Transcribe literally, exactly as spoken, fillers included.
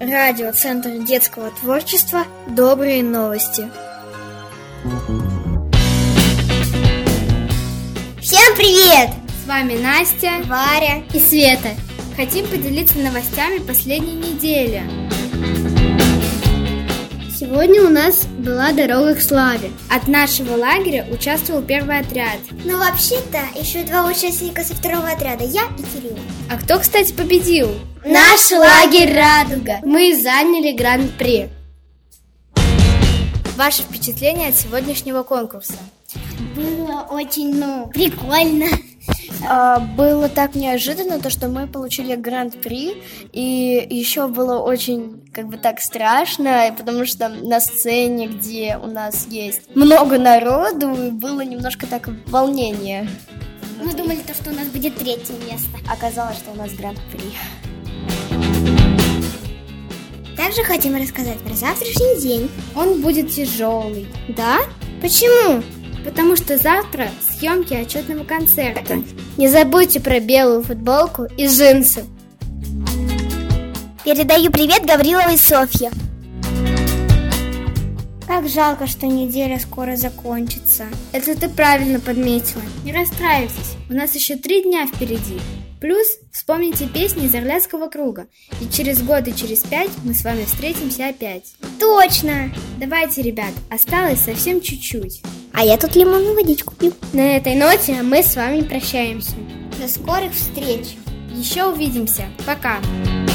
Радио Центр детского творчества «Добрые новости». Всем привет! С вами Настя, Варя и Света. Хотим поделиться новостями последней недели. Сегодня у нас была дорога к славе. От нашего лагеря участвовал первый отряд. Ну вообще-то еще два участника со второго отряда, я и Кирилл. А кто, кстати, победил? Наш лагерь «Радуга». Мы заняли гран-при. Ваши впечатления от сегодняшнего конкурса? Было очень, ну, прикольно. А, было так неожиданно, то, что мы получили гран-при, и еще было очень, как бы, так страшно, потому что на сцене, где у нас есть много народу, было немножко так волнение. Мы думали, то, что у нас будет третье место. Оказалось, что у нас гран-при. Также хотим рассказать про завтрашний день. Он будет тяжелый. Да? Почему? Потому что завтра съемки отчетного концерта. Не забудьте про белую футболку и джинсы. Передаю привет Гавриловой Софье. Как жалко, что неделя скоро закончится. Это ты правильно подметила. Не расстраивайтесь, у нас еще три дня впереди. Плюс вспомните песни из Орляцкого круга. И через год и через пять мы с вами встретимся опять. Точно! Давайте, ребят, осталось совсем чуть-чуть. А я тут лимонную водичку пью. На этой ноте мы с вами прощаемся. До скорых встреч! Еще увидимся. Пока!